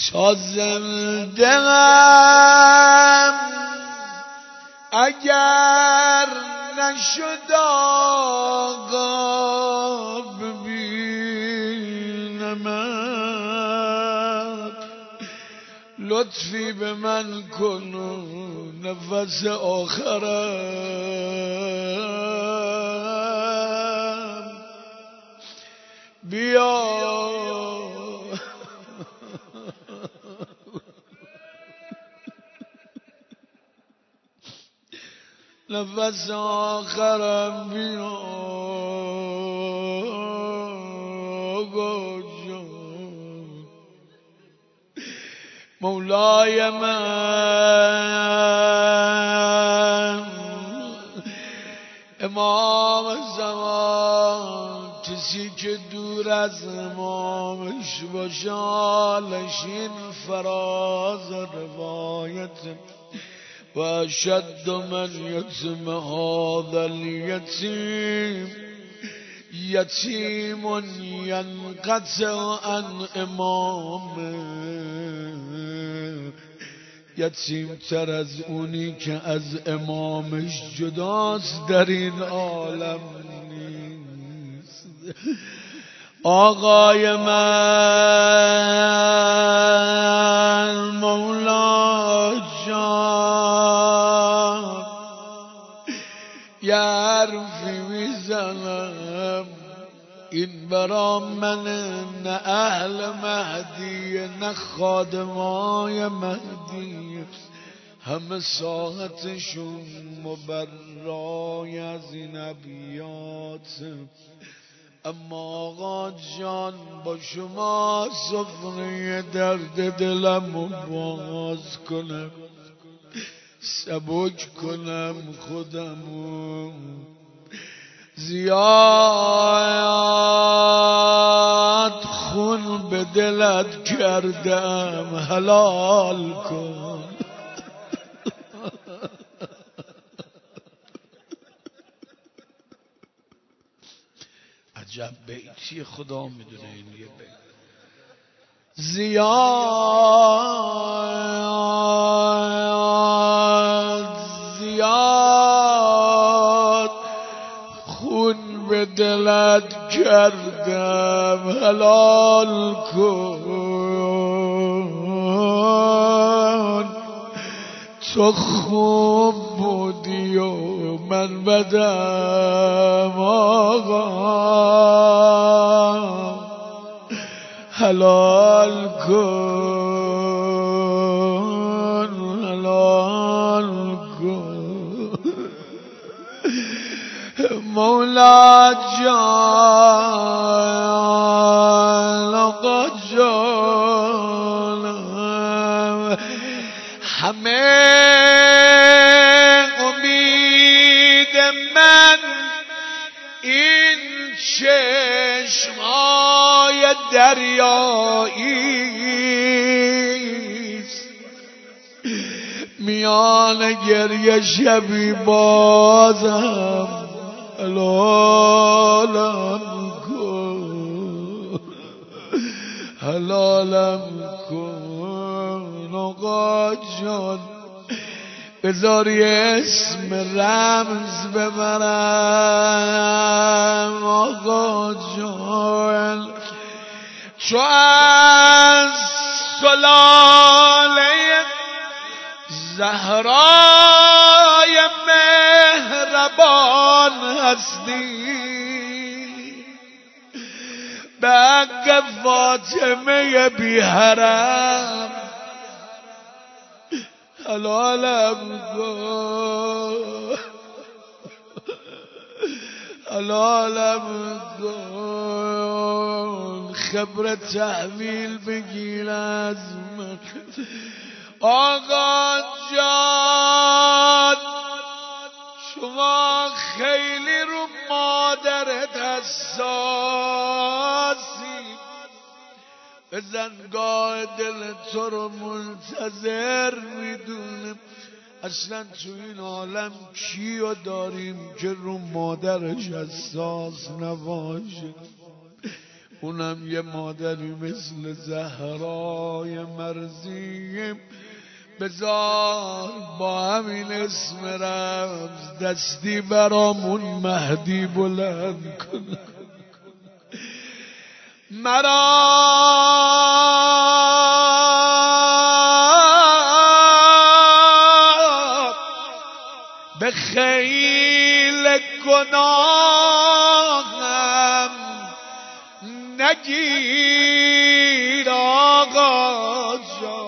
سازم دلم اگر نشد آقا ببینمت لطفی به من کن و نفس آخرم بیا نفس آخرم بیا مولای من امام زمان کسی که دور از امامش باشه حالش این فراز روایت و اشد من یتم هذا الیتیم یتیم ینقطع عن امامه یتیم تر از اونی که از امامش جداست در این عالم نیست. آقای من مولا جان یه حرفی میزنم این برا من نه اهل مهدی نه خادمای مهدی همه ساعتشون مبرای از این ابیات اما آقا جان با شما سفره درد دلم باز کنم سبک کنم خودمو زیاد خون به دلت کردم حلال کن عجب بیتی خدا میدونه این یه بیت زیاد خون به دلت کردم حلال کن تو خوب بودی و من بدم آقا حلال کن حلال کن مولا جان آقا جانم همه امید من این چشمای دریاییست میان گریه شبی بازم حلالم کن حلالم کن آقا جان بذاری اسم رمز ببرم آقا جان چو از سلاله زهرای مهربان هستی به حق فاطمه بی حرم حلالم کن حلالم کن خبر تحویل بگیر از من آقا جان شما خیلی رو مادرت حساسی بزنگاه دل تو رو منتظر میدونم اصلا تو این عالم کیو داریم که رو مادرش حساس نباشه اونم یه مادری مثل زهرای مرزی، بذار با همین اسم رمز دستی برامون مهدی بلند کنه. مرا به خیل گناهم نگیر آقا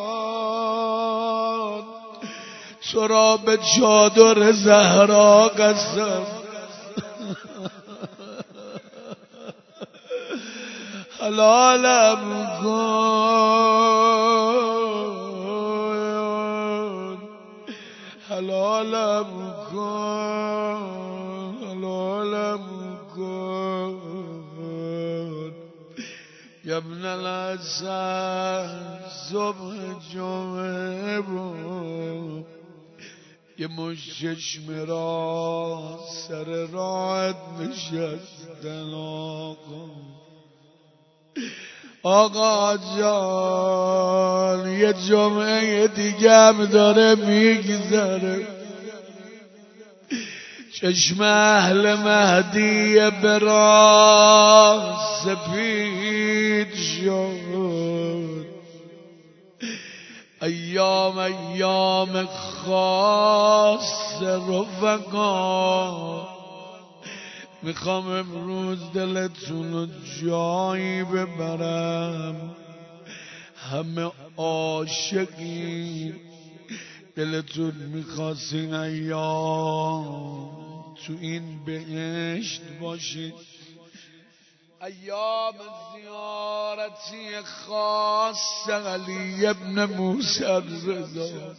جان، تو را به چادر زهرا قسم حلالم کن، حلالم کن، حلالم کن. یا ابن الحسن صبح جمعه بود یه مشت چشمه را سر راحت نشستن. آقا جان یه جمعه دیگه هم داره میگذره، چشم اهل مهدی به راه سپید شد. ایام خاص رفقا، میخوام امروز دلتون رو جایی ببرم. همه عاشقین، دلتون میخواستین ایام تو این بهشت باشید. ایام زیارتی خاص علی ابن موسی الرضا،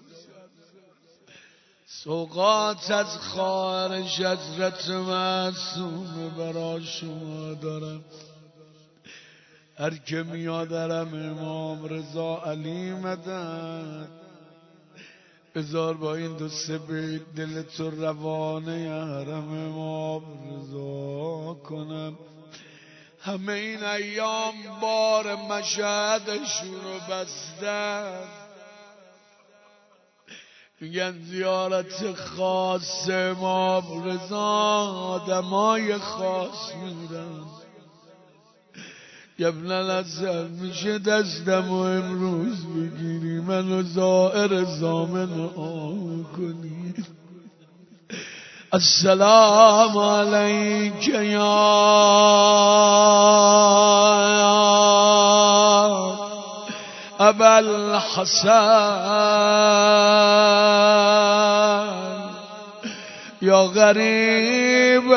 سوقات از خارج حضرت معصومه برا شما دارم. هر که میادرم امام رضا علی مدد، بذار با این دو سه بیت دلت و روانه حرم امام رضا کنم. همه این ایام بار مشهدشون رو بستن، میگن زیارت خاص امام رضا آدمای خاص میرن. ابن الحسن میشه دستم و امروز بگیری منو زائر زامن آن کنی. السلام علیک یا ابا الحسن یا غریب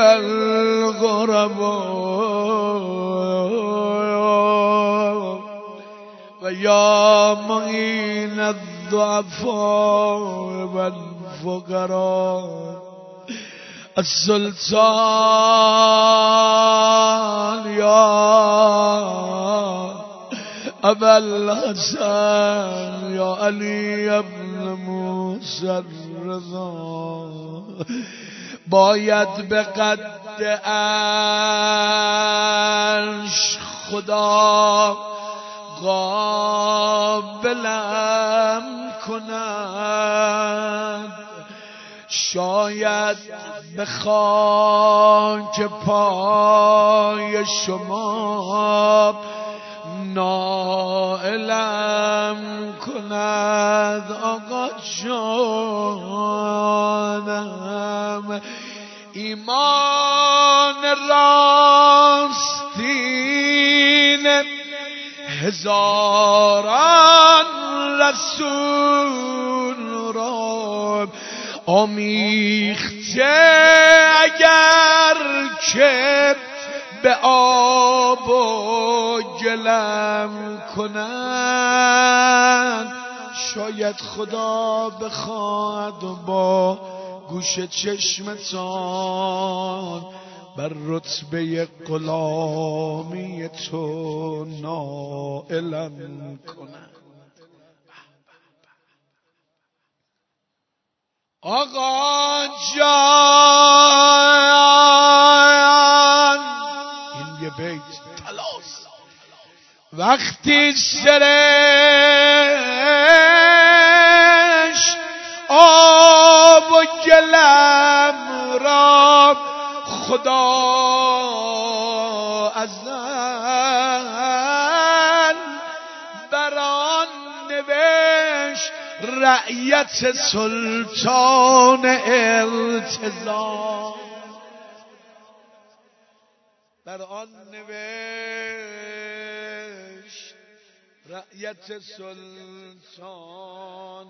الغرباء و یا معین الضعفاء والفقراء. السلطان یا ابا الحسن یا علی ابن موسی الرضا، باید به قد عرش خدا قابلم کند، شاید به خاک پای شما نائلم کند. آقا جانم ایمان راستین هزاران رسول را آمیخته، اگر که به آب و گلم کنند، شاید خدا بخواهد و با گوش چشمتان بر رتبه غلامی تو نائلم کند. آقا جان این یه بیت تلاس وقتی سرش آب و گلم را خدا ازن بران نوشت رعیت سلطان ارتضا، بران نوشت رعیت سلطان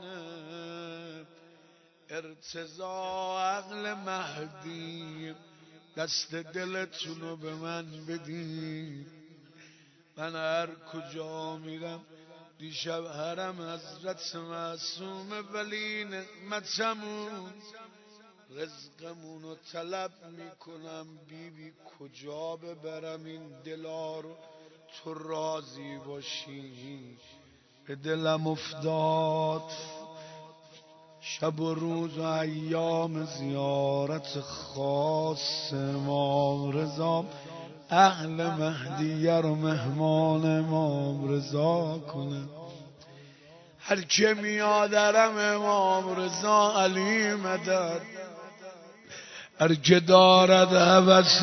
ارتضا. عقل مهدی دست دلتونو به من بدین، من هر کجا میرم دیشب حرم حضرت معصوم ولی نعمتمون رزقمونو طلب میکنم، بیبی کجا ببرم این دلا رو تو راضی باشی. به دلم افتاد شب و روز و ایام زیارت خاص امام رضا، اهل مهدیه رو مهمان امام رضا کنه. هر که میادرم امام رضا علی مدد، هر که دارد هوس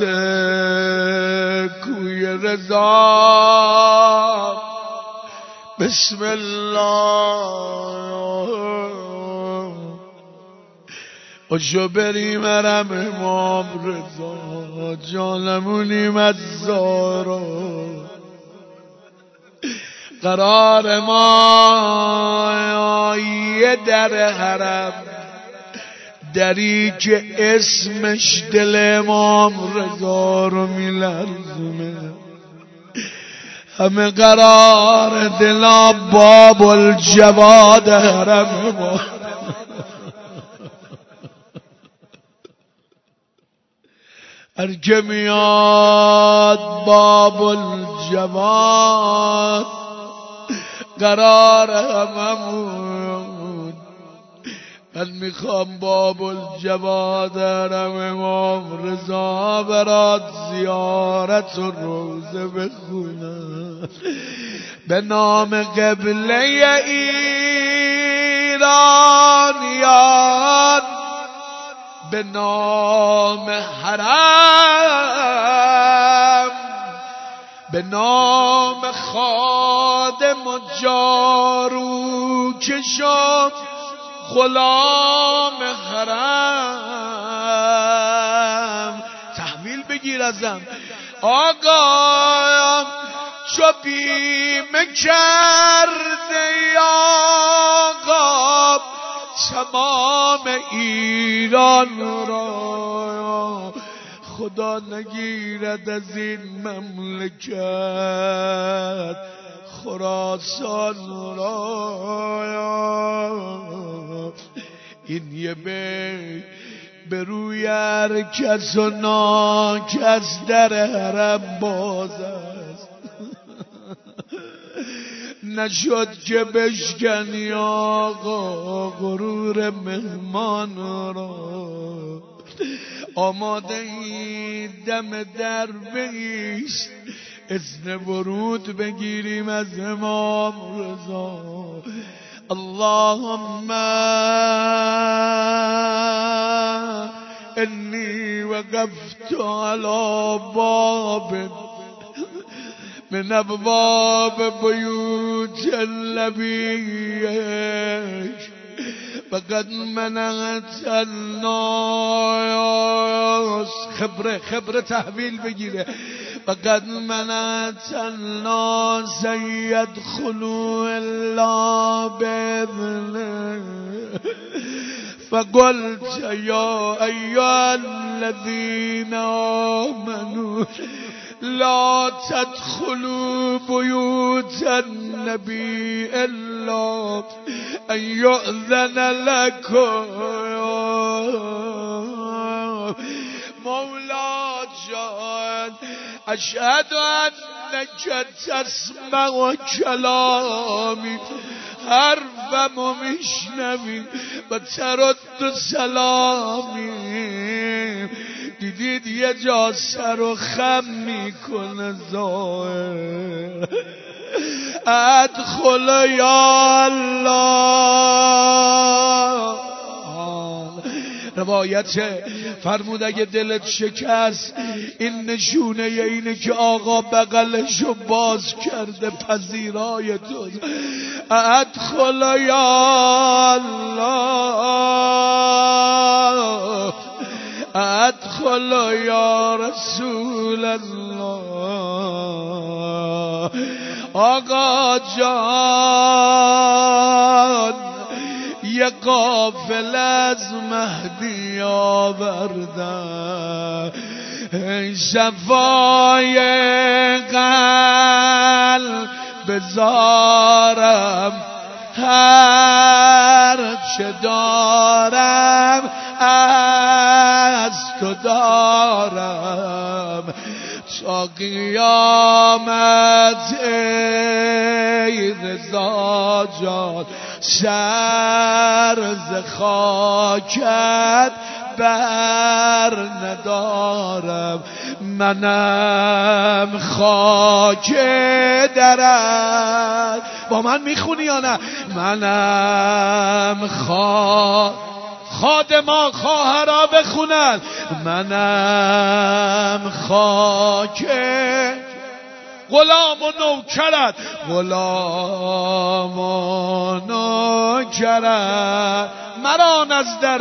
کوی رضا بسم الله باشو بریم حرم امام رضا، جانمونیم از زارا. قرار ما یه در حرم، دری که اسمش دل امام رضا رو میلرزونه. همه قرار دلا باب الجواد حرم ما، هر که میاد باب الجواد قرار هممون. من میخوام باب الجواد حرم امام رضا برات زیارت و روزه بخونم. به نام قبله ایرانیان، به نام حرم، به نام خادم و جارو کشم غلام حرم. تحویل بگیر ازم آقا، چو بیمه کرده آقا تمام ایران را، خدا نگیرد از این مملکت خراسان را. این یه بیت به روی هر کس و ناکس در حرم باز است، نشد که بشکنی آقا غرور مهمان را. آماده ای دم در بیست، اذن ورود بگیریم از امام رضا. اللهم انی وقفت على باب من ابواب بیوت النبی فقد منعت الناس. خبره تحویل بگیره. فقد منعت الناس يدخلوا الا باذنه فقلت يا ايها الذين آمنوا لا تدخلوا بيوت النبي الا ان يؤذن لكم. مولا جان اشهد انك تسمع کلامی، حرفمو میشنوی و ترد سلامی. دیدید یه جا سر و خم میکنه ظاهر، ادخل یا الله. روایت فرمود اگه دلت شکست این نشونه اینه که آقا بغلشو باز کرده پذیرای تو. ادخل یا الله، ادخل یا رسول الله. آقا جان یه قافل از مهدی آوردن، شفای قلب بزارم، هر چه دارم از تو دارم تا قیامت. ای رضا جان سر ز خاکت بر ندارم، منم خاک درت. با من میخونی یا نه؟ منم خادما خواهرا بخونن، منم خاک غلام و نوکرت، غلام و نوکرت. مران از در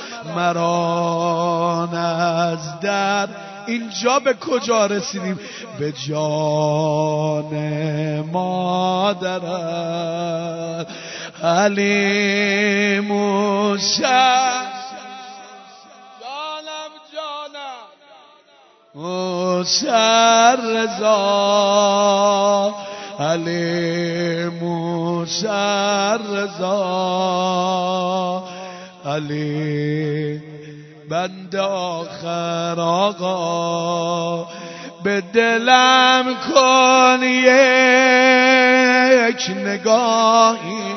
مران از در. اینجا به کجا رسیدیم؟ به جان مادرت. علی موسی موسی رضا، علی موسی رضا، علی بند آخر آقا به دلم کن یک نگاهی،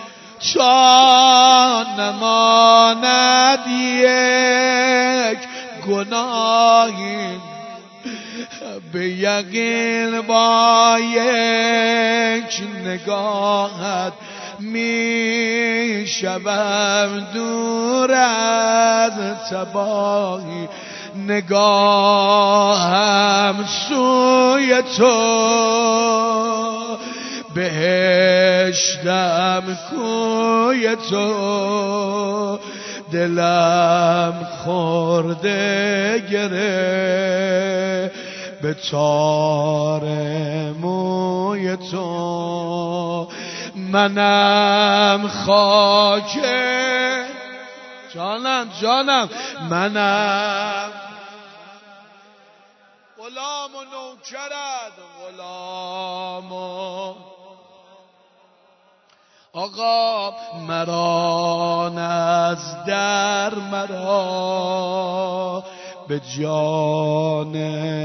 چون نماند یک گناهی، به یقین با یک نگاهت می شوم دور از تباهی. نگاهم سوی تو، بهشتم کوی تو، دلم خورده گره به تار موی تو. منم خاک جانم منم غلام و نوکرت، غلام و آقا مران از در مرا به جان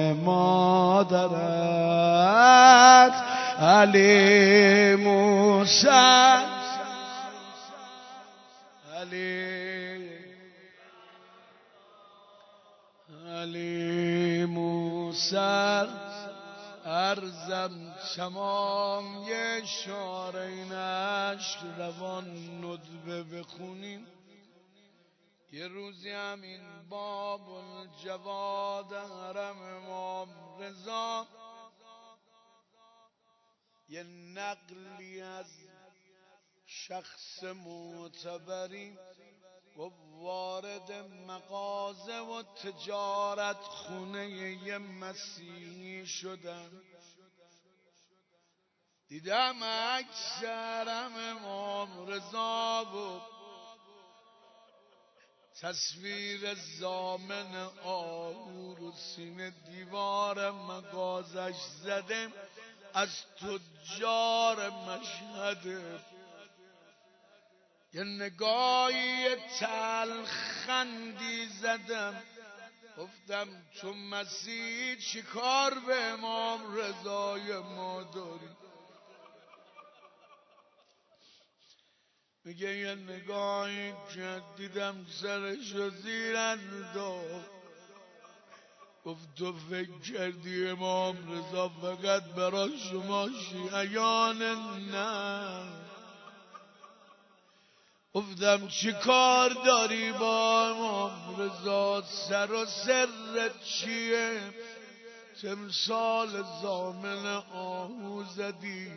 مادرت. علی موسی علی موسی ارزم تمام یه شارینش روان ندبه بخونیم. یه روزی همین باب الجواد حرم امام رضا یه نقلی از شخص معتبری و وارد مغازه و تجارت خونه یه مسیحی شدن. دیدم اکثرم امام رضا و تصویر زامن آهو رو سینه دیوار مغازش زدم، از تجار مشهد یه نگاهی تلخندی زدم. گفتم تو مسیح چی کار به امام رضای ما داری؟ میگه یه نگاهی که دیدم سرشو زیر انداخت. گفت تو فکر کردی امام رضا فقط برای شما شیعیان؟ نه. گفتم چی کار داری با امام رضا؟ سر و سرت چیه؟ تمثال ضامن آهو زدی.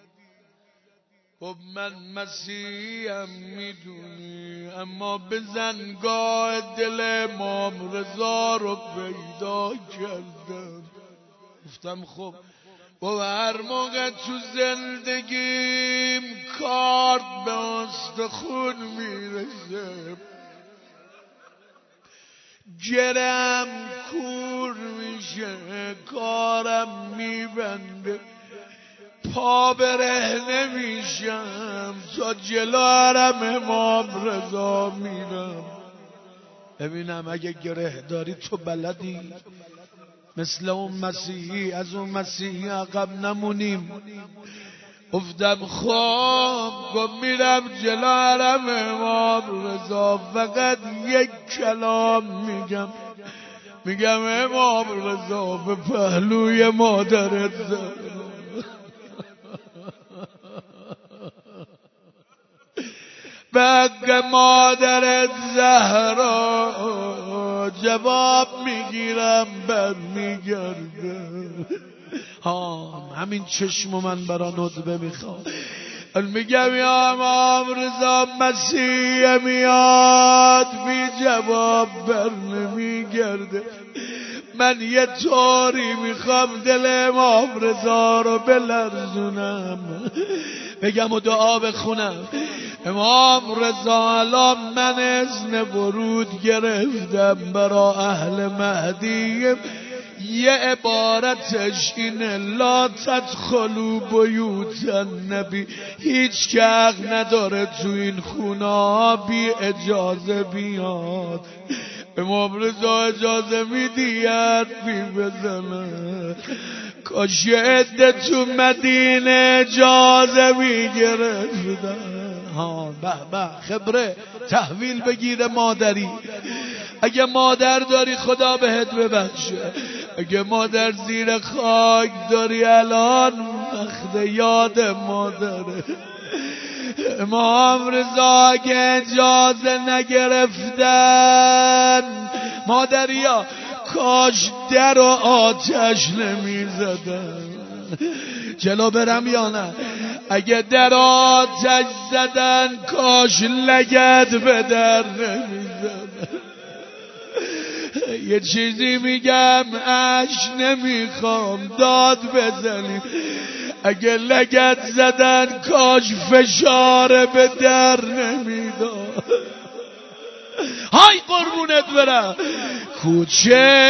خب من مسیحیم میدونی، اما بزن گاه دل امام رضا رو پیدا کردم. گفتم خب با هر موقع تو زندگیم کارت به استخون میرسه، گرم کور میشه، کارم میبنده، پا برهنه میشم، تا جلو حرم امام رضا میرم. ببینم اگه گره داری تو بلدی مثل اون مسیحی از اون مسیحی عقب نمونیم. گفتم خب گم میرم جلو حرم امام رضا، فقط یک کلام میگم امام رضا به پهلوی مادرت زد. به حق مادرت زهرا جواب میگیرم برمیگردم. همین چشم من برا ندبه میخوام. میگم یا امام رضا مسیح میاد بی جواب بر نمیگرده. من یه طوری میخوام دل امام رضا رو بلرزونم، بگم و دعا بخونم امام رضا الان من اذن ورود گرفتم برا اهل مهدی، یه عبارتش اینه لا تدخلوا بیوت النبی، هیچ که حق نداره تو این خونه بی اجازه بیاد. امام رضا اجازه میدی حرفی بزنه؟ کاش عده تو مدینه اجازه میگرفتن. به خبره تحویل بگیره مادری. اگه مادر داری خدا بهت ببخشه، اگه مادر زیر خاک داری الان وقت یاد مادره. امام رضا اگه اجازه نگرفتن مادریا کاش در و آتش نمی زدن. جلو برم یا نه؟ اگه در آتش زدن کاش لگد به در نمی زدن. یه چیزی میگم اش نمیخوام داد بزنیم، اگه لگد زدن کاش فشار به در نمیداد. های قربونت برم. کوچه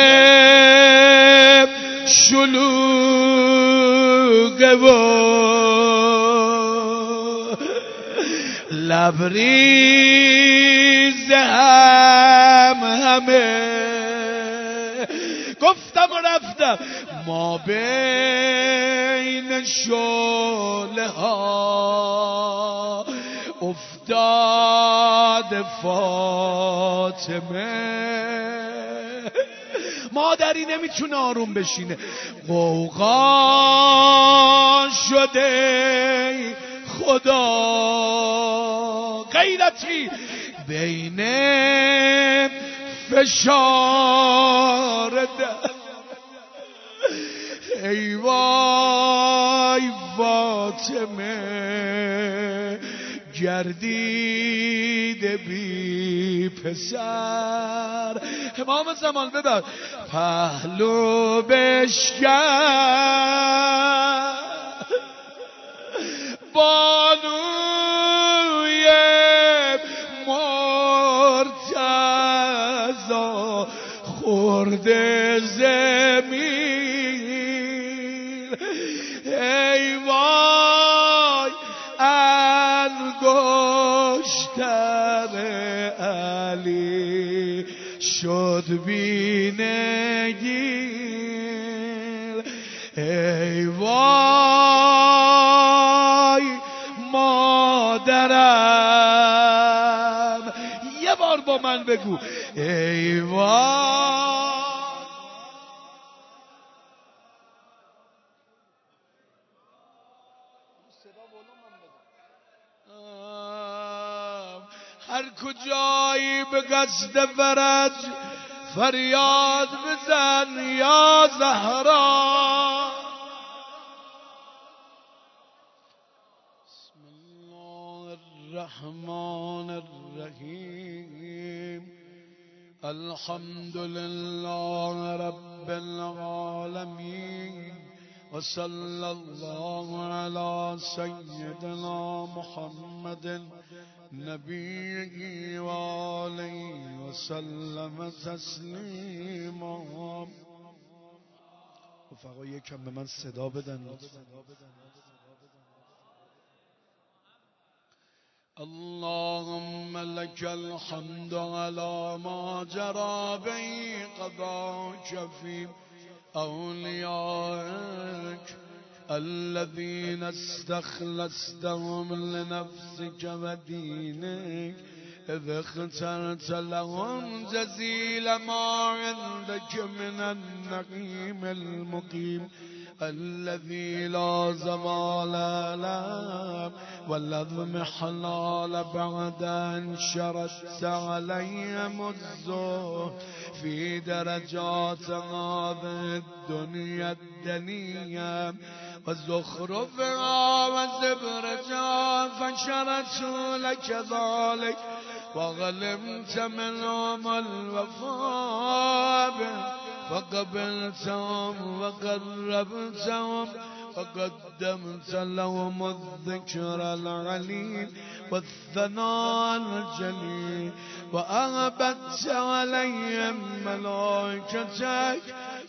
شلوغه و لبریز همه، گفتم و رفتم ما بین شعله ها افتاد فاطمه. مادری نمیتونه آروم بشینه، غوغا شده خدا غیرتی بین فشار ده. ای وای فاطمه گردیده بی پسر. امام زمان ببر پهلو بشکن بانوی مرتضی خورده زمین. ای وای انگشتر علی شد بینگیر. ای وای مادرم، یه بار با من بگو ای وای هر کجایی به قصد فرج فریاد بزن یا زهرا. بسم الله الرحمن الرحیم. الحمد لله رب العالمین و صلی الله علی سیدنا محمد نبی و آله و سلم تسلیما. رفقا یکم به من صدا بدن. اللهم لك الحمد على ما جرى به قضاك في أوليائك الذين استخلصتهم لنفسك ودينك إذ اخترت لهم جزيل ما عندك من النعيم المقيم الذي لا زوال له والذي حلال بعد أن شردت عليهم الزهد في درجات هذه الدنيا الدنيا وزخرفها وزبرجها فشرت لك ذلك وغلمت منهم الوفاء فقبلتهم وقربتهم وقدمت لهم الذكر العليم والثناء الجليل وأهبت عليهم ملائكتك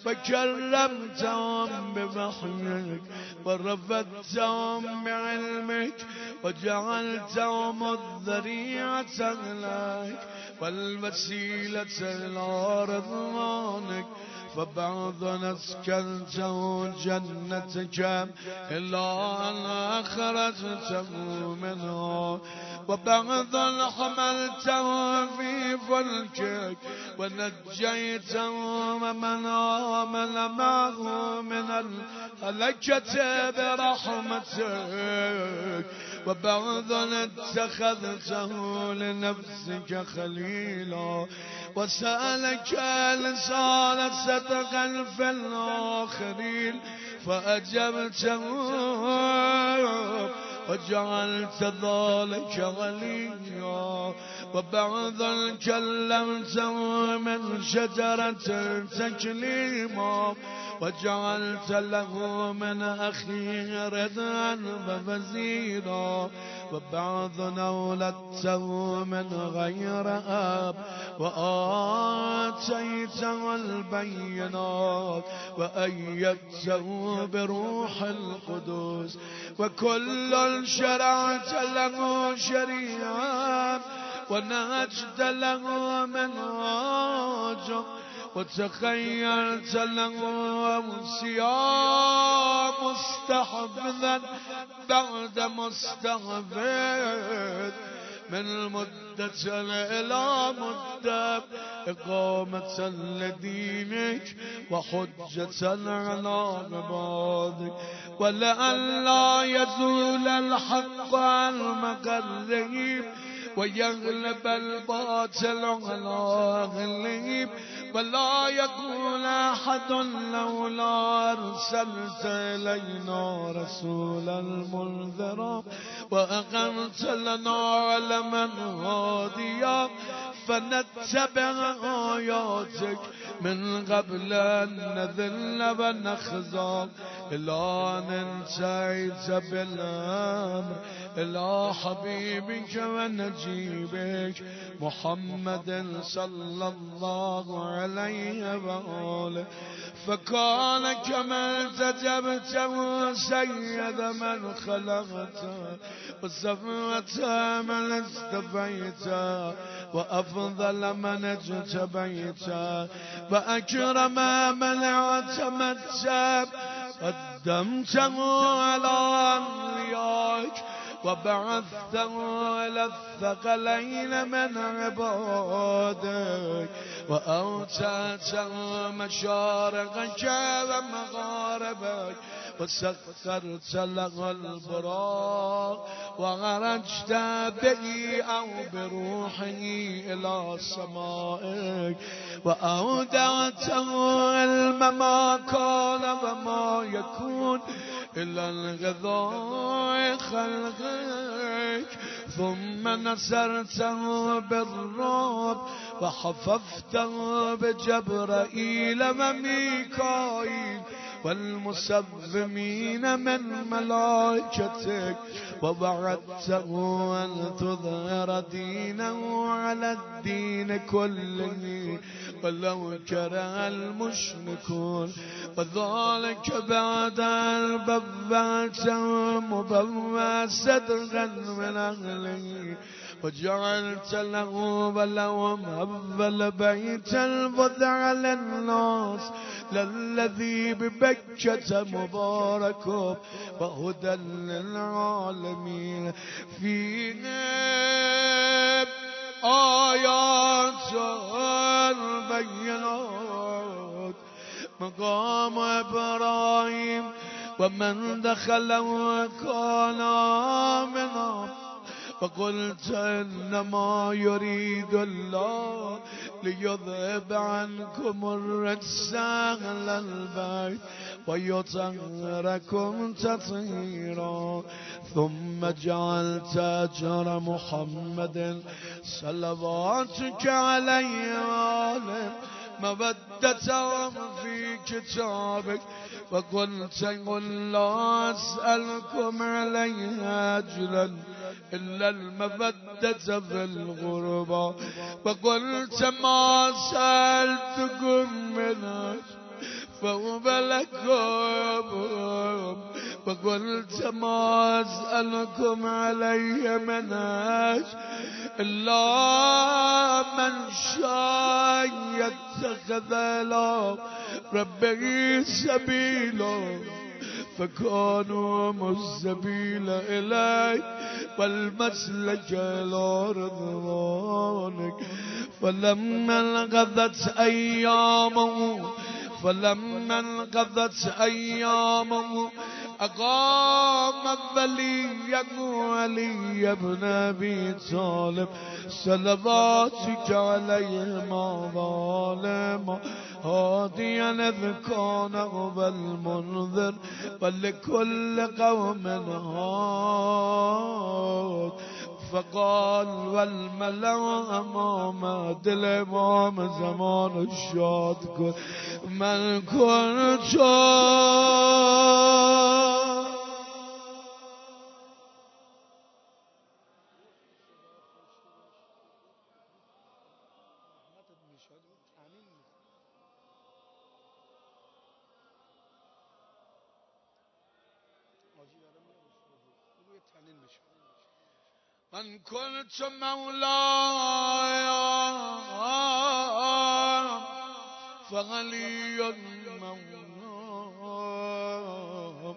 فكرمتهم بوحيك ورفدتهم بعلمك وجعلتهم الذريعة إليك والوسيلة إلى رضوانك فبعضا أسكنته جنتك إلا أن أخرجته منها وبعضا حملته في فلكك ونجيته ومن آمن معه من الهلكة برحمتك وبعضا اتخذته لنفسك خليلا وسألك لسان صدقا في الآخرين فأجبته وجعلت ذلك غليا وبعضا كلمته من شجرة تكليما وجعلت له من أخيه رضا ووزيرا وبعضا أولدته من غير أب وآتيته البينات وأيدته بروح القدس وكل شرعت له شريعا ونهجت له منهاجا وتخيلت له صيام مستحفظا بعد مستحفظ من مدة إلى مدة إقامة لدينك وحجة على عبادك ولئلا يزول الحق عن مقره ويغلب الباطل على غليب ولا يقول أحد لولا أرسلت إلينا رسولا منذرا وأقمت لنا علما هاديا فنتبع آياتك من قبل أن نذل ونخزى إلا أن انتهيت بالأمر إلى حبيبك ونجيبك محمد صلى الله عليه وآله فكان كما التجبته سيد من خلقته وصفوة من استفيته وأفضل من اجتبيته وأكرم من اعتمدته قدمته على أنبيائك وبعثته إلى الثقلين من عبادك وأوتاته مشارقك ومغاربك وسخرت له البراق وعرجت به أو بروحه إلى سمائك وأودعته علم ما كان وما يكون إلا الغذاء خلقك ثم نصرته بالرعب وحففته بجبرائيل وميكائيل والمسومين من ملائكتك ووعدته أن تظهر دينه على الدين كله ولو كره المشركون وذلك بعد أن بوأته مبوأ صدقا من أهله وجعلت له ولهم أول بيت الوضع للناس للذي ببكة مبارك وهدى للعالمين فيه آيات بينات مقام إبراهيم ومن دخله كان آمنا وقلت إنما يريد الله ليذهب عنكم الرجس أهل البيت ويطهركم تطهيرا ثم جعلت أجر محمد صلواتك عليه وآله مودتهم في كتابك وقلت قل لا أسألكم عليه أجرا إلا المودة في الغربة وقلت ما سألتكم من أجر فهو لكم وقلت ما أسألكم عليه من أجر إلا من شاء يتخذ إلى ربه سبيلا فكانوا السبيل إليك والمسلك إلى رضوانك فلما انقضت أيامه أقام وليه علي بن أبي طالب صلواتك عليه ما ظالم هاديا إذ كان هو المنذر ولكل قوم هاد فقال والملأ أمام الإمام زمان الشاد من كنت من كنت مولاي فغلي المولى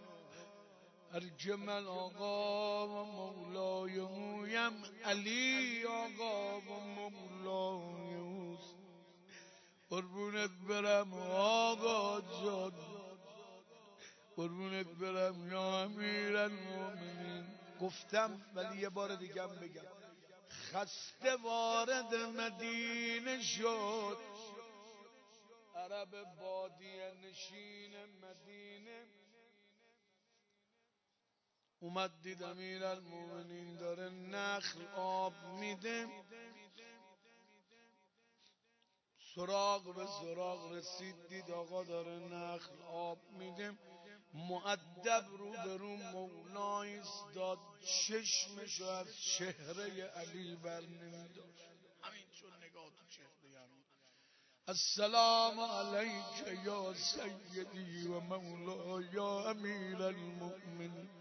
ارجمل آقا و مولای مویم علی آقا و مولای قربونت برم آقا جان قربونت برم یا امیرالمومنین گفتم ولی یه بار دیگه هم بگم خسته وارد مدینه شد عرب بادیه نشین مدینه اومد دید امیرالمومنین داره نخل آب میده سراغ به سراغ رسید دید آقا داره نخل آب میده مؤدب رو به رو مولا ایستاد چشمشو از چهره علی بر نمیداشت همین چون نگاه تو چهره علی السلام علیک یا سیدی و مولا یا امیر المؤمنین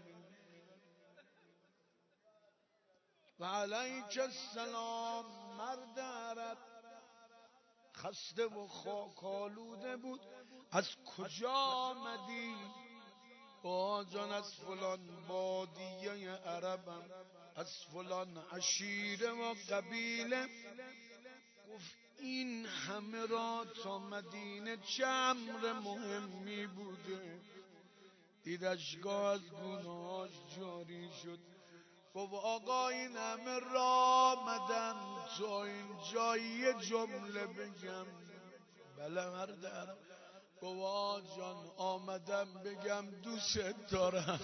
و علیک السلام مرد عرب خسته و خاکالوده بود از کجا آمدی؟ با جان از فلان بادیه عربم از فلان عشیره و قبیله. گفت این همه را تا مدینه چه امر مهمی بوده دیدشگاه از گناهاش جاری شد. گفت آقا این همه را آمدن تا اینجا یه جمله بگم. بله مردم. گفت جان آمدم بگم دوست دارم.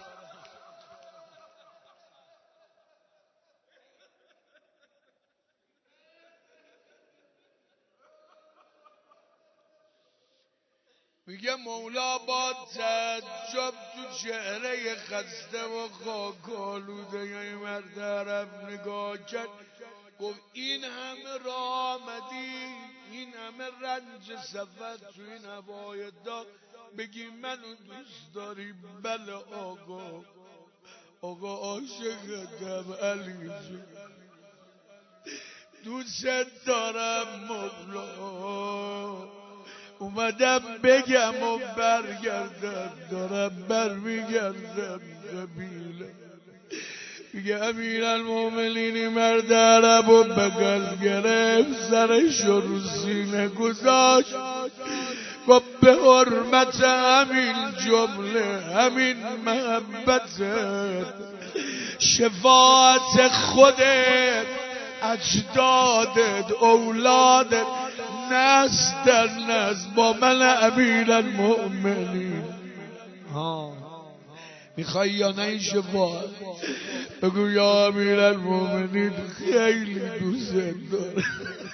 میگه مولا با تعجب تو چهره خسته و خاکالوده این مرد عرب نگاه کرد. گفت این همه راه آمدی، این همه رنج سفر تو این هوای داغ، بگی منو دوست داری؟ بله آقا. آقا عاشقتم علی جون، دوست دارم مولا. اومدم بگم و برگردم، دارم برمیگردم قبیله. میگه امیرالمومنین مرد عرب و بغل گرفت، سرش رو سینه گذاشت. گفت به حرمت همین جمله، همین محبتت، شفاعت خودت، اجدادت، اولادت، نسل در نسل با من امیرالمؤمنین. میخوای یا نه این شفاعت؟ بگو یا امیرالمؤمنین خیلی دوست دارم.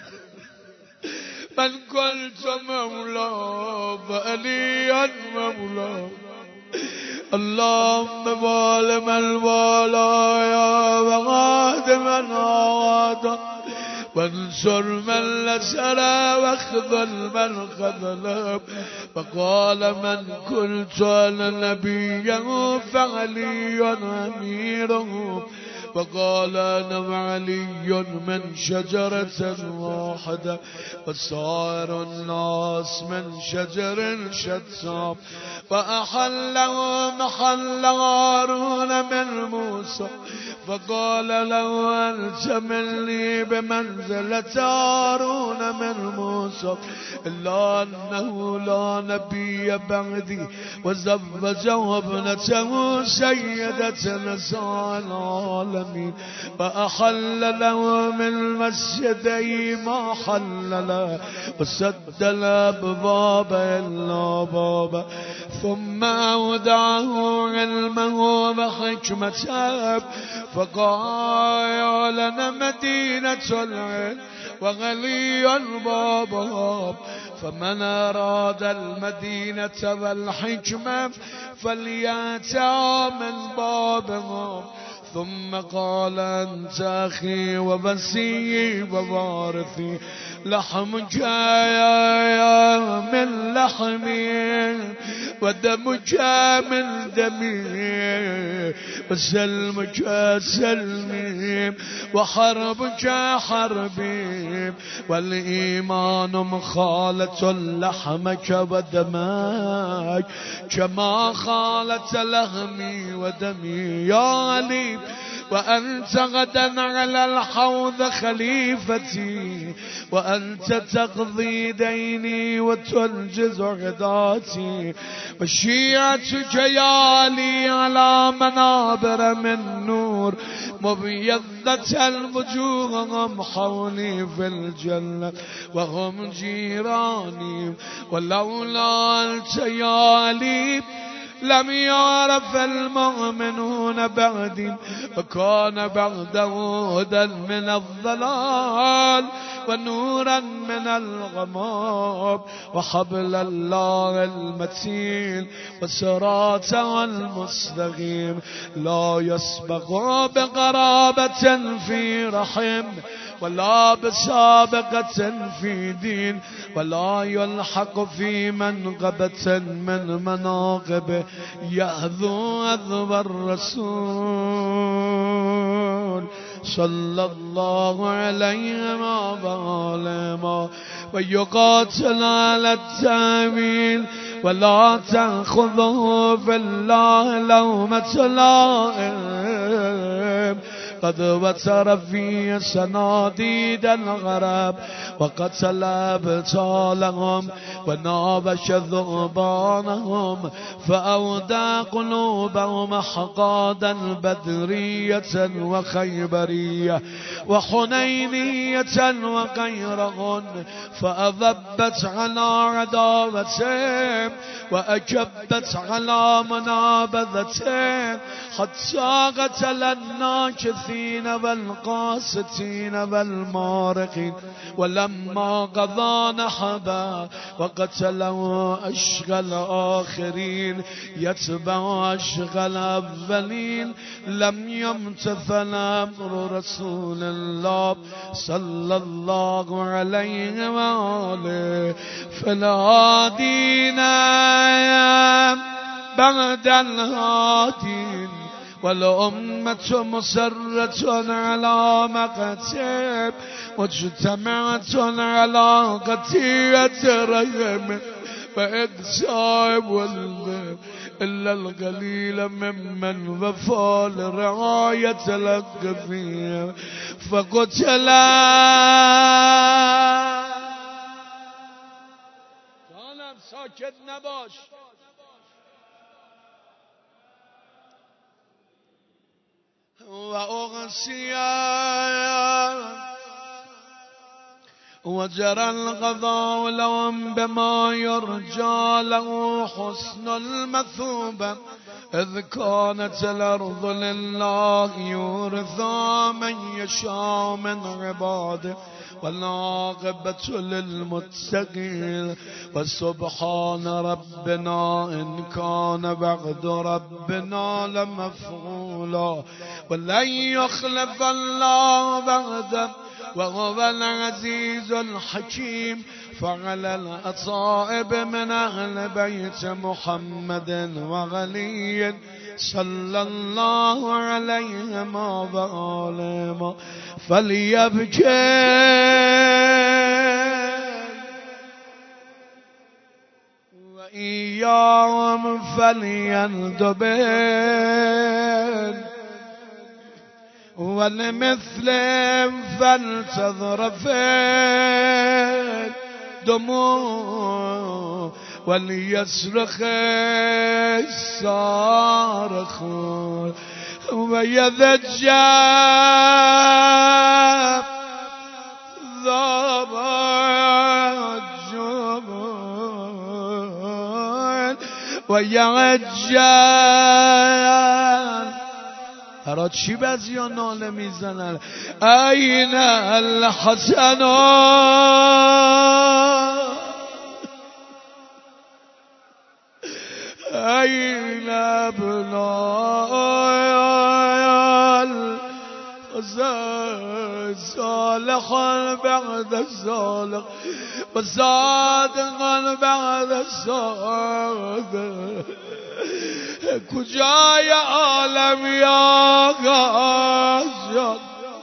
من کنت مولا و علی مولا. اللهم وال من والایا و غاد من عاد، وانصر من نصر واخذل من خذل. وقال من كنت انا نبيه فعلي اميره، وقال انا وعلي من شجرة واحدة وسائر الناس من شجر شتى. وأحله محل هارون من موسى، فقال له أنت مني بمنزلة هارون من موسى، إلا أنه لا نبي بعدي، وزوجه ابنته سيدة نساء العالمين. وأحل له من مسجدي ما حل له، وسد الأبواب إلا بابا. ثم أودعه علمه وحكمته، فقال لنا مدينة العلم وغلي الباب، فمن أراد المدينة والحكمة فليأتى من بابها. ثم قال أنت أخي ووصي ووارثي، لحمك يا من لحمي، ودمك من دمي، وسلمك سلمي، وحربك حربي، والإيمان مخالة لحمك ودمك كما خالت لحمي ودمي. يا علي وأنت غدا على الحوض خليفتي، وأنت تقضي ديني وتنجز غداتي، وشيعتك يا علي على منابر من نور مبيضة الوجوه، هم حولي في الجنة وهم جيراني. ولولا أنت يا علي لم يعرف المؤمنون بعدي، وكان بعده هدى من الضلال ونورا من الغمام، وحبل الله المتين وصراطه المستقيم، لا يسبق بقرابة في رحم، ولا بسابقة في دين، ولا يلحق في منقبة من مناقبه، يأذو أذو الرسول صلى الله عليه وآله، ويقاتل على التأويل، ولا تأخذه في الله لومة لائم، قد وتر في سناديد الغرب وقتل أبطالهم ونابش ذؤبانهم فأودى قلوبهم حقادا بدرية وخيبرية وحنينية وغيرهن فأذبت على عداوتهم وأكبت على منابذتهم حتى قتل الناكثين والقاسطين والمارقين ولما قضى نحبا وقتلوا أشقى الآخرين يتبع أشقى الأولين لم يمتثل أمر رسول الله صلى الله عليه وآله فلا دين بعد الهادين والأمة مصرة على مقتب مجتمعة على قطيعة رحم وإقصاب والباب إلا القليل ممن وفى لرعاية الأقفية فقتلا جانم ساکت نباش وأغسيا وجرى القضاء لهم بما يرجى له حسن المثوبة إذ كانت الأرض لله يورثها من يشاء من عباده والعاقبة للمتقين وسبحان ربنا إن كان بعد ربنا لمفعولا ولن يخلف الله بعده وهو العزيز الحكيم فعلى الأصائب من أهل بيت محمد وعلي صلى الله عليهم وآله فليبكي وإياهم فليندبن ولمثلهم فلتظرفن دموع وليصرخ الصارخون ويذجب ذاب الجبال ويعجل هرا چی بعضیا ناله میزنن این الحسن این ابناء صالحا بعد صالح وصادقا بعد صادق کجای عالم یا غازیان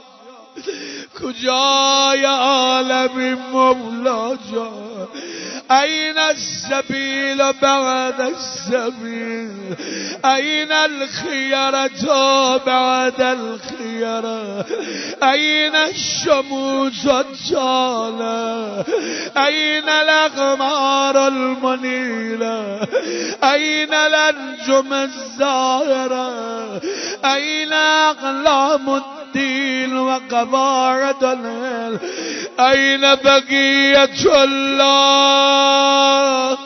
کجای عالم مولا جان أين السبيل بعد السبيل أين الخيرة بعد الخيرة أين الشموس الجالة أين الأقمار المنيلة أين الأنجم الزاهرة أين أقلام الدين وقواعد العلم أين بقية الله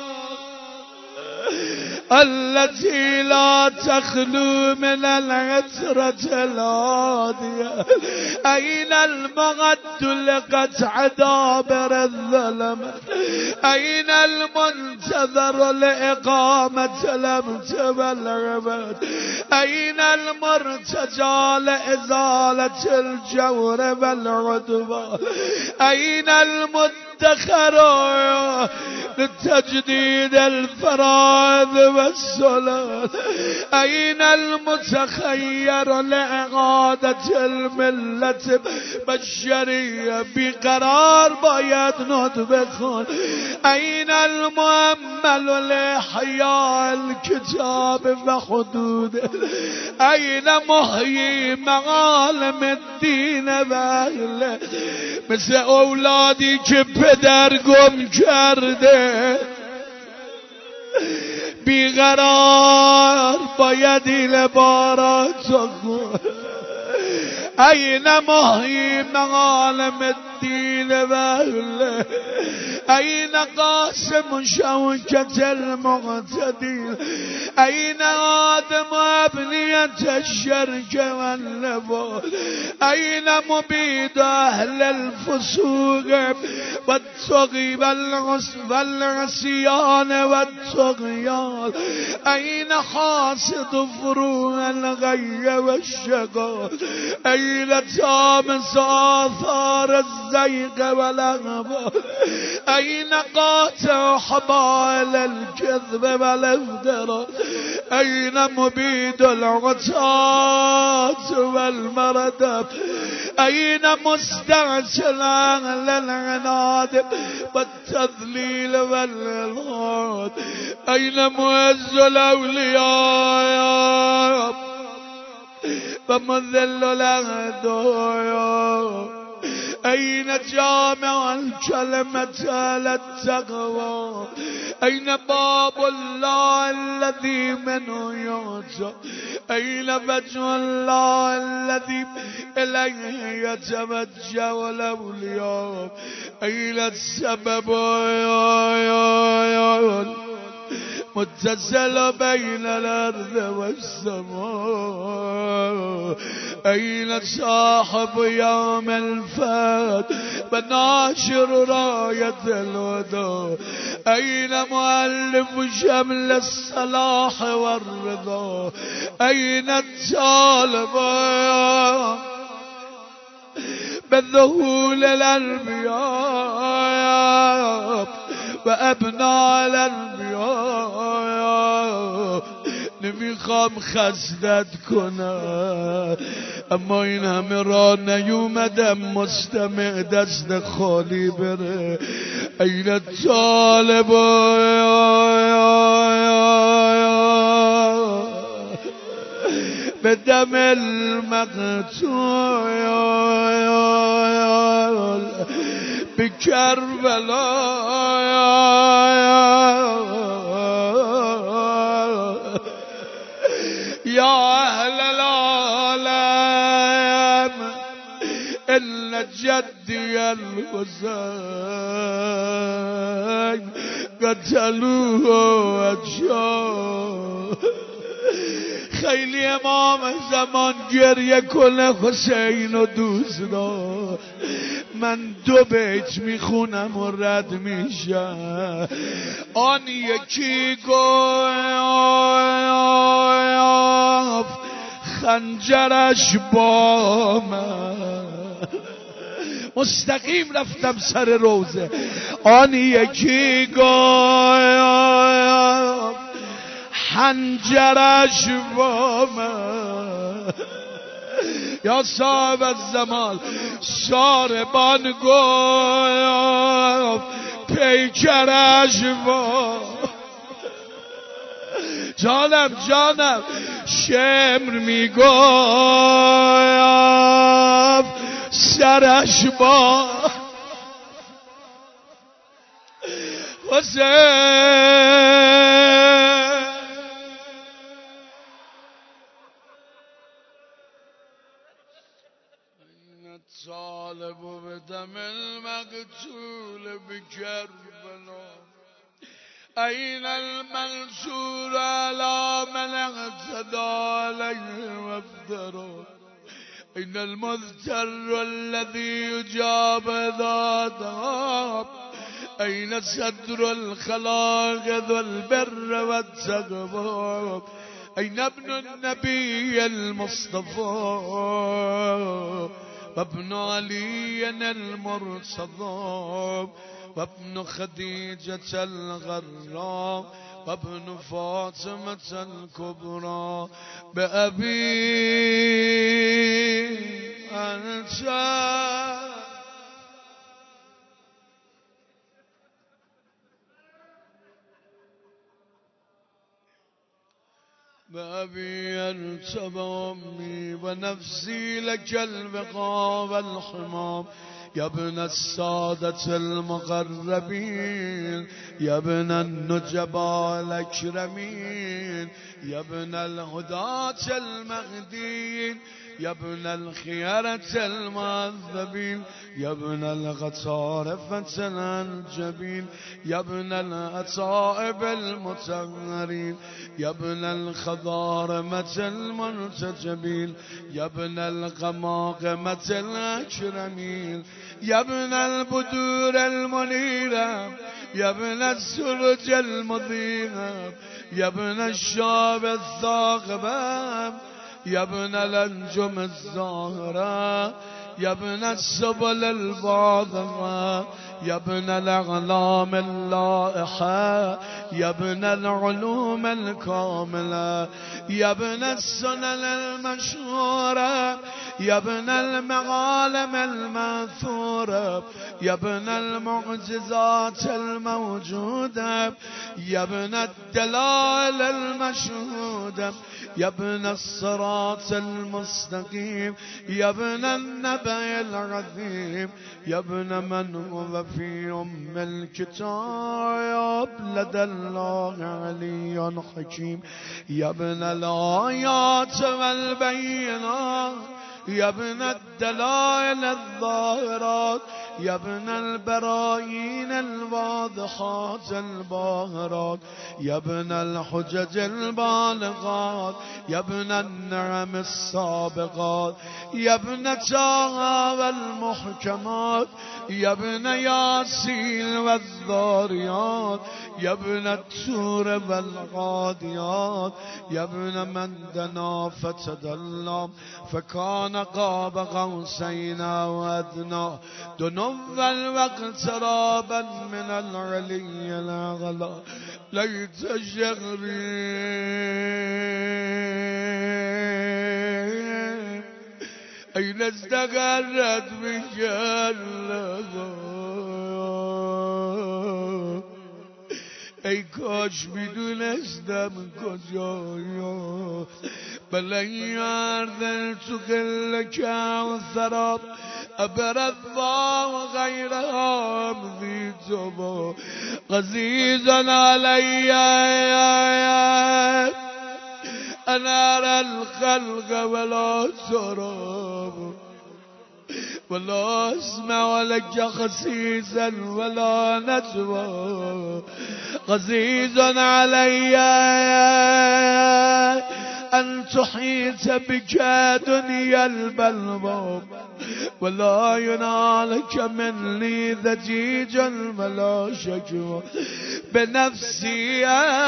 التي لا تخلو من العترة الهادية أين المغد لقطع دابر الظلم أين المنتظر لإقامة الأمت والعباد أين المرتجى لإزالة الجور والعدوان أين المدعى مدخرا لتجديد الفرائض والصلاة. أين المتخير لإعادة الملة بشرية بقرار باید ندبه خون؟ أين المؤمل لإحياء الكتاب وحدوده؟ أين محيي معالم الدين و اهله؟ مثل اولادی که پدر گم کرده بیقرار باید این بارات خون. أين محيي معالم الدين و اهله؟ أين قاسم شوكة المعتدين؟ أين آدم أبنية الشرك والنبات؟ أين مبيد أهل الفسوق والطغي والعصيان والطغيان؟ أين حاسد فروع الغي والشقاء؟ أين تامس آثار الزيغ والأغبار؟ أين قاطع حبائل الكذب والافتراء؟ أين مبيد العتاة والمردة؟ أين مستعجل أهل العناد والتذليل والإلحاد؟ أين معز الأولياء ومذل الأعداء؟ أين جامع الكلمة للتقوى؟ أين باب الله الذي منه يرجى؟ أين وجه الله الذي إليه يتوجه الأولياء؟ أين السبب متصل بين الأرض والسماء؟ أين صاحب يوم الفات وناشر راية الهدى؟ أين مؤلف شمل الصلاح والرضا؟ أين الطالب بذهول الأنبياء وأبناء الأنبياء؟ نمیخوام خستت کنم اما این همه را نیومدم مستمع دست خالی بره. این طالب به دم المقتول بکربلا يا أهل العالم إن جدي الحسين قتلوه وجاه. خیلی امام زمان گریه کنه حسین و دوست داشت. من 2 بیت میخونم و رد میشم. آن یکی گفت خنجرش با من، مستقیم رفتم سر روزه. آن یکی گفت خنجرش با من، یا صاحب الزمان ساربان گفت پیکرش با. جانم جانم شمر میگفت سرش با حسین. طالب بدم المقتول بكربلاء. أين المنصور على من اعتدى عليه وافترى؟ أين المذكر الذي يجاب إذا دعا؟ أين صدر الخلاق ذو البر والتقوى؟ أين ابن النبي المصطفى وابن علي المرتضى وابن خديجة الغراء وابن فاطمة الكبرى بأبي أنت بأبي أنت وأمي ونفسي لك البقاء والحمام يا ابن السادة المقربين يا ابن النجباء الأكرمين يا ابن الهداة المهديين يا ابن الخيرة المعذبين يا ابن الغطارفة الأنجبين يا ابن الأصائب المطهرين يا ابن الخضارمة المنتجبين يا ابن القماقمة الأكرمين يا ابن البدور المنيرة يا ابن السرج المضيئة يا ابن الشاب الثاقبة يا ابن الأنجم الزاهرة يا ابن السبل الباذخة يا ابن الأعلام اللائحة يا ابن العلوم الكاملة يا ابن السنن المشهورة يا ابن المعالم الماثورة يا ابن المعجزات الموجودة يا ابن الدلائل المشهودة يا ابن الصراط المستقيم يا ابن النبأ العظيم يا ابن من هو في أم الكتاب لدى الله علي حكيم يا ابن الآيات والبينات يا ابن الدلائل الظاهرات يا ابن البراهين الواضحات الباهرات يا ابن الحجج البالغات يا ابن النعم السابقات يا ابن طه والمحكمات يا ابن ياسين والذاريات يا ابن التور والغاديات يا ابن من دنا فتدلى فكان قاب قوسين أو أدنى دنوا واقترابا من العلي الأعلى ليت شغري أين استقرت بك ای کاش میدونستم کجایی بلن یاردن تو قلک و أبرضا غيرها في جبو غزيزا علي أنا أرى الخلق ولا تراب ولا أسمع لك خسيسا ولا نجوى غزيز علي أن تحيط بك دنيا البلوى ولا ينالك مني ذجيج ولا شكوى بنفسي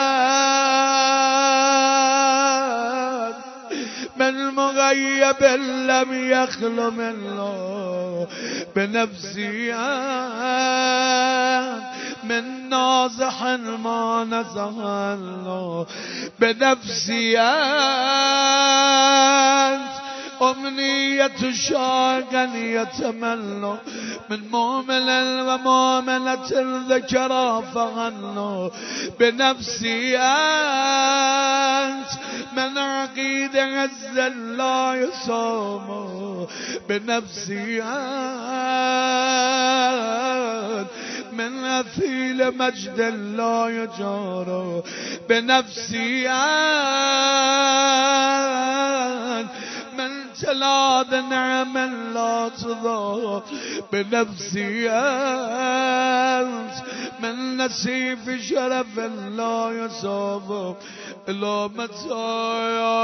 من مغيب لم يخل من الله بنفسي من نازح ما نزح الله بنفسي أمنية شاقا يتمنى من مؤمن ومؤمنة ذكرى فغنى بنفسي أنت من عقيد عز لا يصام بنفسي أنت من أثيل مجد لا يجار بنفسي أنت من تلاذ نعم لا تضاف بنفسي أنت من نسيف شرف لا يصاب إلا متى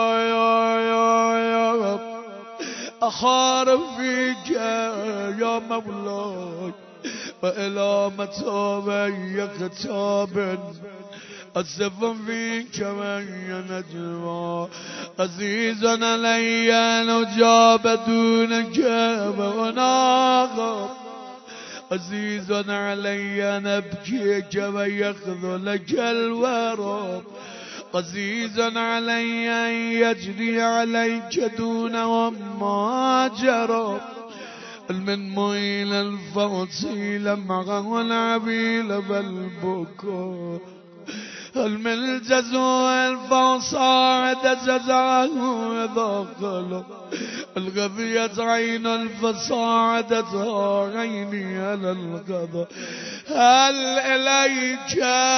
يا رب أخار فيك يا مولاي وإلى متى يكتاب أسف فيك وهي نجوى عزيز علي لو جاب دونك يناغب عزيز علي أن أبكيك ويخذلك الورم عزيز علي أن يجري عليك دون ما جرى من ميل الفصيل معه العبيل بالبكور الملجز الفصاعد جزاه ذاقل الغبية عين الفصاعدة عيني على الغضب هل إليك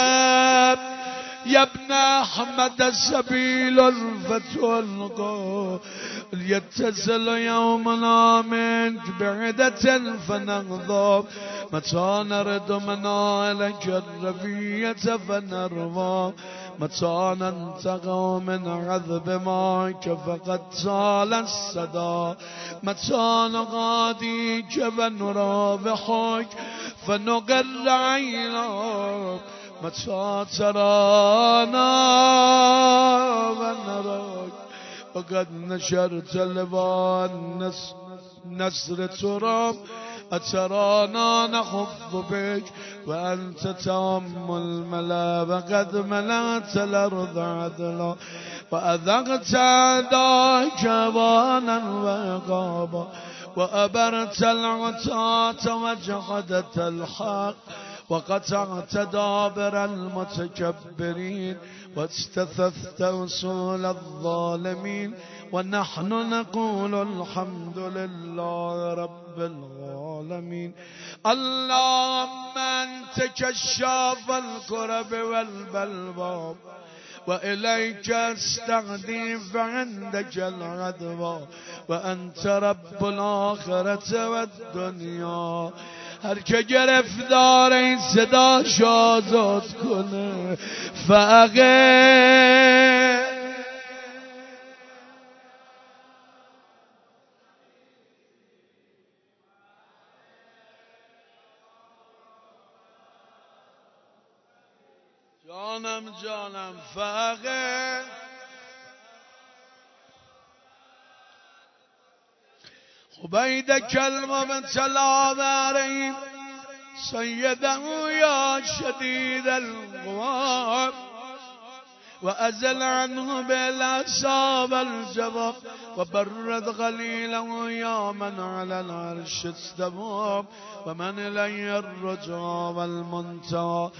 يا ابن أحمد سبيل الفتوى القى يتصل يومنا منك بعدة فنغضب متى نرد منا لك الرفية فنرضى متى ننتقى من عذب معك فقد طال الصدى متى نغاديك فنرابحك فنقر عينك متى ترانا ونراك وقد نشرت لبان نسر تراب أترانا نخض بك وأنت تام الملا وقد ملأت الأرض عدلا وأذقت عداك وانا وعقابا وأبرت العتاة وجحدت الحق وقطعت دابر المتكبرين واستثثت وصول الظالمين ونحن نقول الحمد لله رب العالمين اللهم أنت كشاف الكرب والبلوى وإليك استغني فعندك العدوى وأنت رب الآخرة والدنيا هر که گرفتار این صدا شازاد کنه فقط جانم فقط خبيد كلمة من سلام عليهم سيده يا شديد القوى وأزل عنه بالأعصاب الجباب وبرد خليله يا من على العرش استوى ومن إليه الرجاء والمنتهى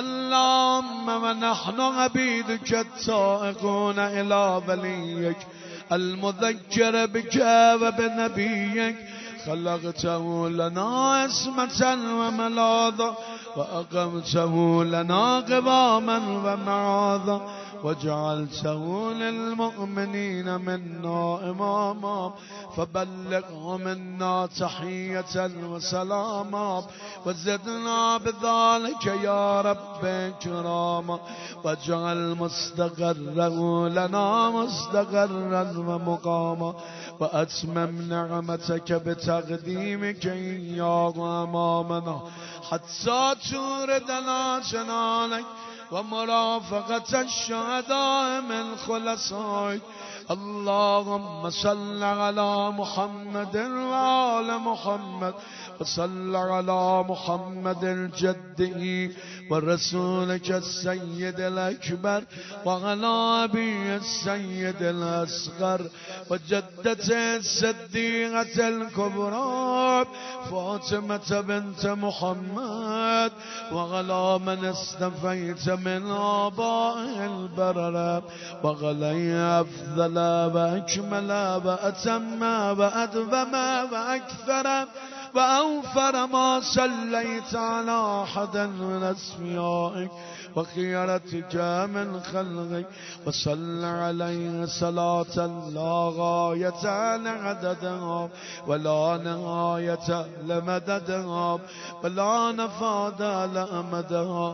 اللهم ونحن عبيدك التائقون إلى وليك المذكر بك وبنبيك خلقته لنا اسمة وملاذا وأقمته لنا قواما ومعاذا وجعلته للمؤمنين منا إماما فبلغه منا تحية وسلاما وزدنا بذلك يا رب كراما واجعل مستقره لنا مستقرا ومقاما وأتمم نعمتك بتقديمك إياه أمامنا حتى توردنا جنانك ومرافقة الشهداء من خلصائك اللهم صل على محمد وآل محمد وصل على محمد جده ورسولك السيد الأكبر وعلى أبي السيد الأصغر وجدته الصديقة الكبرى فاطمة بنت محمد وعلى من استفيت من آبائه البررة وعلي أفضل وأكمل وأتم وأدوم وأكثر وأوفر ما صليت على أحد من أسمائك وخيرتك من خلقك وصل عليه صلاة لا غاية لعددها ولا نهاية لمددها ولا نفاد لأمدها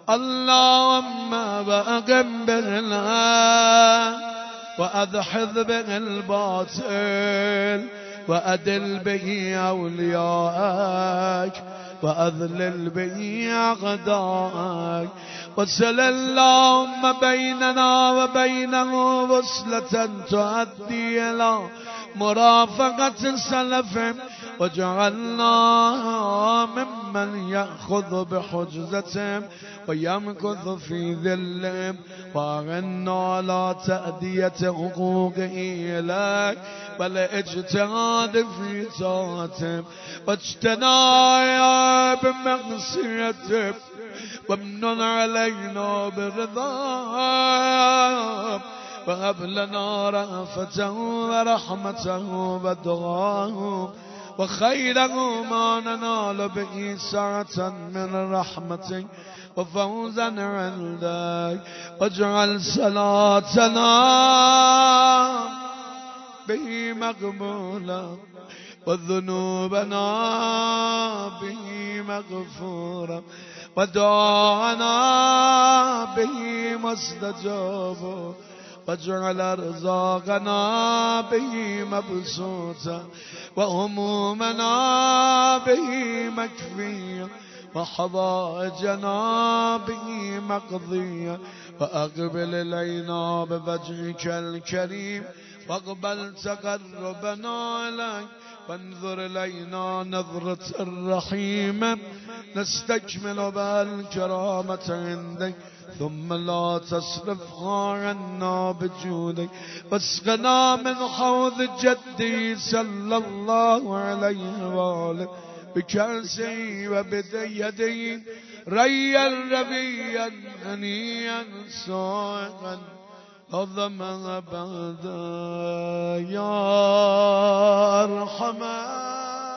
اللهم وأقم بالله وأدحض به الباطل وأدل به أولياءك وأذلل به أعداءك وصل اللهم بيننا وبينه وصلة تؤدي إلى مرافقة سلف وجعلنا ممن يأخذ بحجزتهم ويمكث في ذلهم وأغنى على تأدية حقوقه إليك والاجتهاد في طاعتهم واجتناب معصيتهم وامنن علينا برضاهم وهب لنا رأفته ورحمته ودعاه وخيره ما ننال به سعة من رحمتك وفوزا عندك واجعل صلاتنا به مقبولا وذنوبنا به مغفورا ودعانا به مستجاب واجعل أرزاقنا به مبسوطا وهمومنا به مكفيا وحوائجنا به مقضيا وأقبل إلينا بوجهك الكريم واقبل تقربنا إليك وانظر إلينا نظرة الرحيم نستكمل بها الكرامة عندك ثم لا تصرفها عنا بجودك واسقنا من حوض جدي صلى الله عليه وآله بكأسه وبيده ريا ربيا هنيا سائقا عظما أبدا يا أرحمن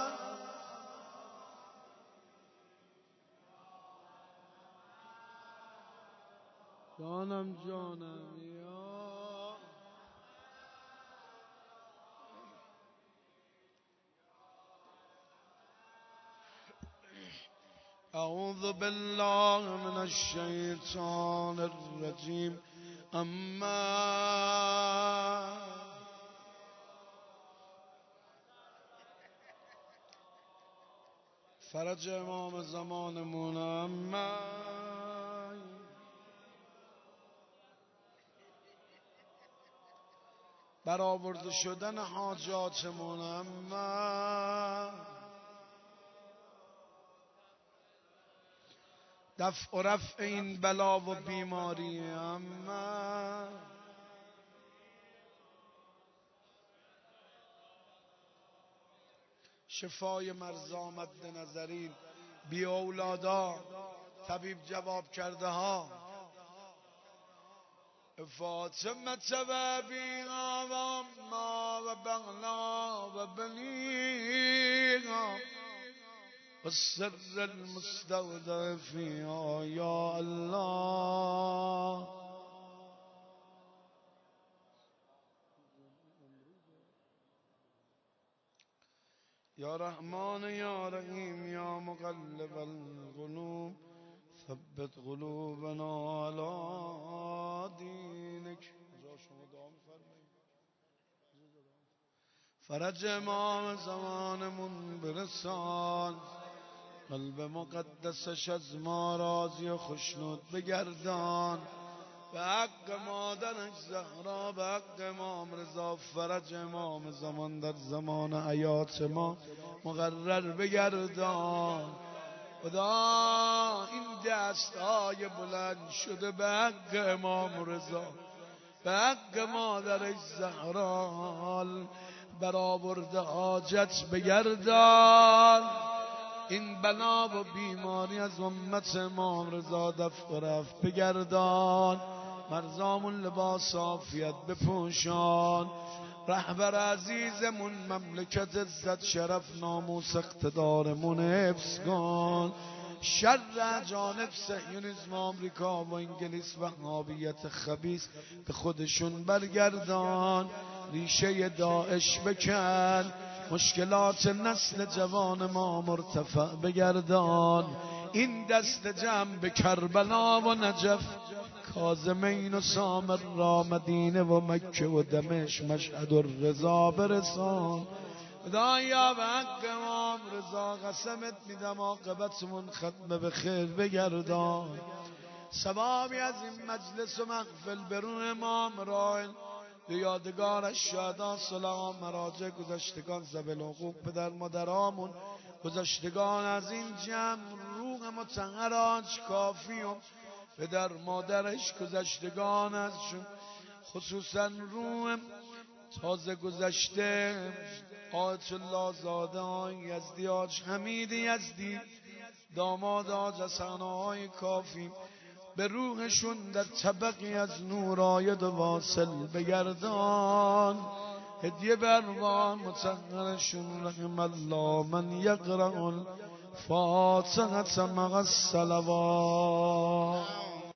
جانم یا اعوذ بالله من الشیطان الرجیم اما فرج امام زمانمون اما برآورده شدن حاجاتمون اما دفع و رفع این بلا و بیماری اما شفای مرزا مد نظرین بی اولادا طبیب جواب کرده ها فاطمه و بیها و ما و بغلا و بنیها والسر المستودع فيها يا الله يا رحمن يا رحيم يا مقلب القلوب ثبت قلوبنا على دينك فرج امام زمانمون برسان قلب مقدسش از ما راضی و خشنود بگردان به حق مادرش زهرا به حق امام رضا فرج امام زمان در زمان حیات ما مقرر بگردان خدا این دستهای بلند شده به حق امام رضا به حق مادرش زهرا برآورده حاجت بگردان این بلا و بیماری از امت امام رضا دفع و رفع بگردان مرزامون لباس عافیت بپوشان رهبر عزیزمون مملکت عزت شرف ناموس اقتدارمون حفظ کن شر جانب صهیونیسم آمریکا و انگلیس و وهابیت خبیث به خودشون برگردان ریشه داعش بکن مشکلات نسل جوان ما مرتفع بگردان این دست جمع به کربلا و نجف کاظمین و سامر را مدینه و مکه و دمشق مشهد و رضا برسان خدایا به حق امام رضا قسمت میدم عاقبتمون ختم به خیر بگردان ثوابی از این مجلس و محفل برون امام رائل به یادگارش شهدان صلحان مراجع گذشتگان ذوی الحقوق پدر مادرامون گذشتگان از این جمع روح مطهر کافی و پدر مادرش گذشتگان ازشون خصوصا روح تازه گذشته آیت الله زاده های یزدی حاج حمید یزدی داماد حاج حسن های کافی به روحشون در طبقی از نور آید و واصل بگردان هدیه بروان مطهرشون رحم الله من یقرأ الفاتحة مع الصلوات.